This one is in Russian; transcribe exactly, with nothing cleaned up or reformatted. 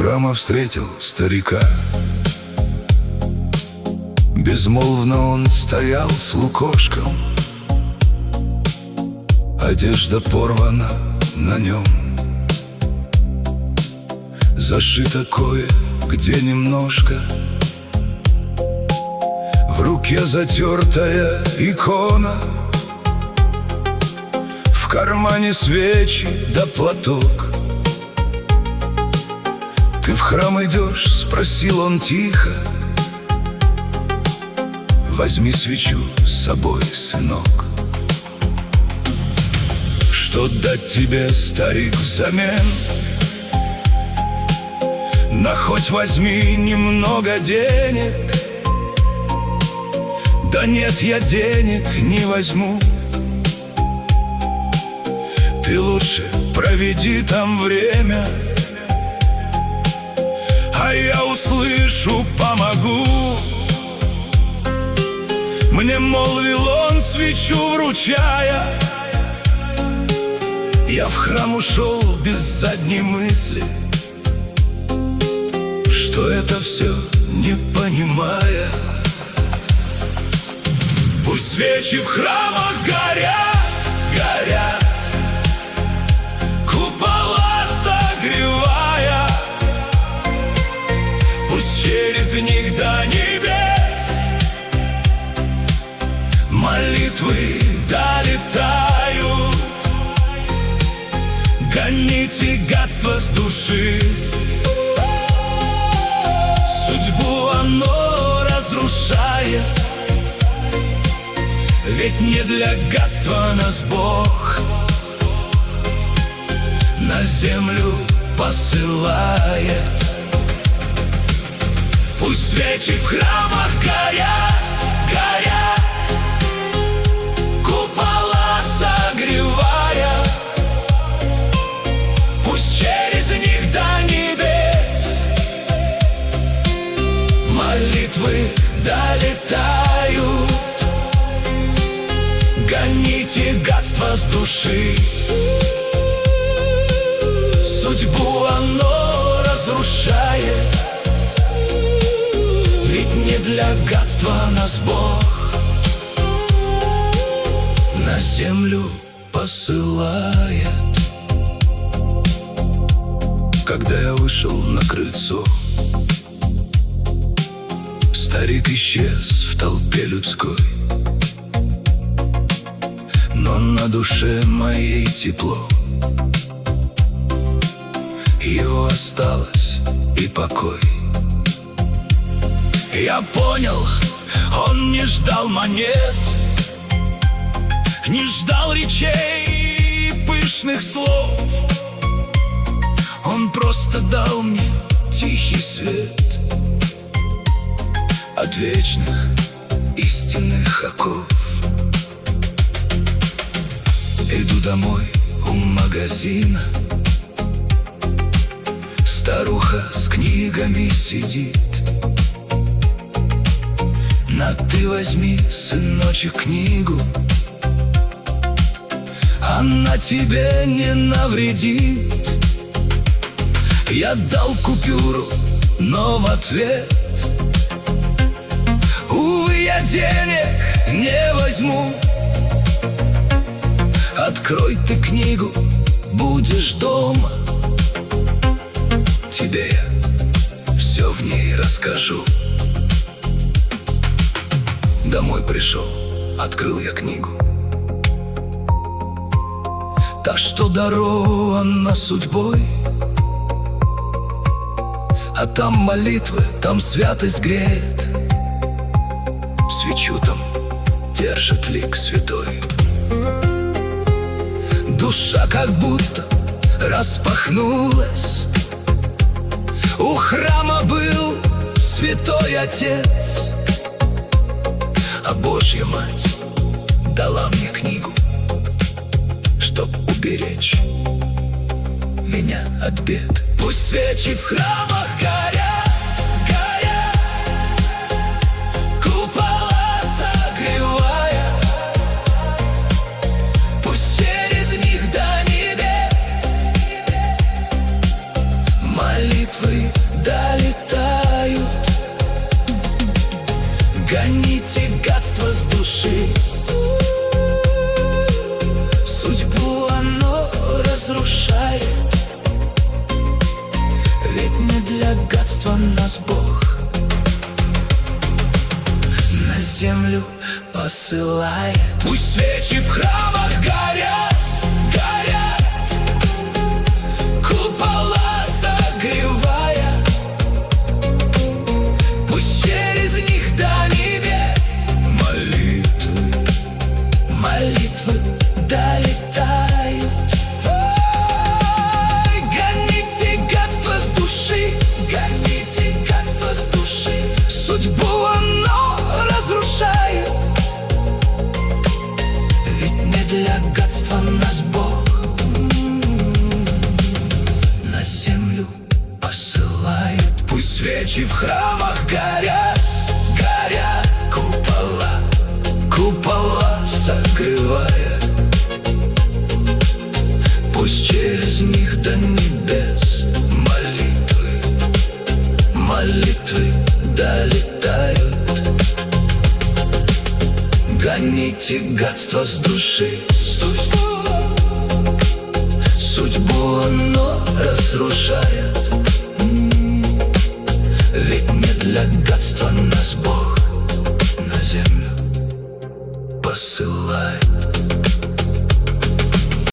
храма встретил старика. Безмолвно он стоял с лукошком, одежда порвана на нем, зашито кое-где немножко, в руке затертая икона, в кармане свечи да платок. «Ты в храм идешь?» — спросил он тихо. «Возьми свечу с собой, сынок». «Что дать тебе, старик, взамен? На хоть возьми немного денег». «Да нет, я денег не возьму. Ты лучше проведи там время, а я услышу, помогу». Мне молвил он, свечу вручая. Я в храм ушел без задней мысли, что это все не понимая. Пусть свечи в храмах горят, горят, купола согревая. Пусть через них до небес молитвы долетают. Гоните гадство с души, судьбу оно разрушает. Ведь не для гадства нас Бог на землю посылает. Пусть свечи в храмах горят, горят, купола согревая. Пусть через них до небес молитвы долетают. Гоните гадство с души, судьбу оно разрушает. Ведь не для гадства нас Бог на землю посылает. Когда я вышел на крыльцо, старик исчез в толпе людской, но на душе моей тепло. Его осталось и покой. Я понял, он не ждал монет, не ждал речей и пышных слов. Он просто дал мне тихий свет от вечных истинных оков. Иду домой у магазина, старуха с книгами сидит. На ты возьми, сыночек, книгу, она тебе не навредит. Я дал купюру, но в ответ: увы, я денег не возьму. Открой ты книгу, будешь дома, тебе я все в ней расскажу. Домой пришел, открыл я книгу, та, что дарована судьбой. А там молитвы, там святость греет, свечу там держит лик святой. Душа как будто распахнулась. У храма был святой отец, а Божья Мать дала мне книгу, чтоб уберечь меня от бед. Пусть свечи в храмах горят, горят, купола согревая. Пусть через них до небес молитвы разрушает. Ведь не для гадства нас Бог на землю посылает. Пусть свечи в храмах горят, горят, купола согревая. Пусть через них до небес молитвы, молитвы долетают. Ой, гоните гадство с души, гоните гадство с души. Судьбу оно разрушает. Ведь не для гадства нас Бог на землю посылает. пусть свечи в храмах Горят, горят купола, купола согревая. Пусть через них до небес молитвы, молитвы долетают. Гоните гадство с души, судьбу, судьбу оно разрушает. Ведь не для гадства нас Бог на землю посылает.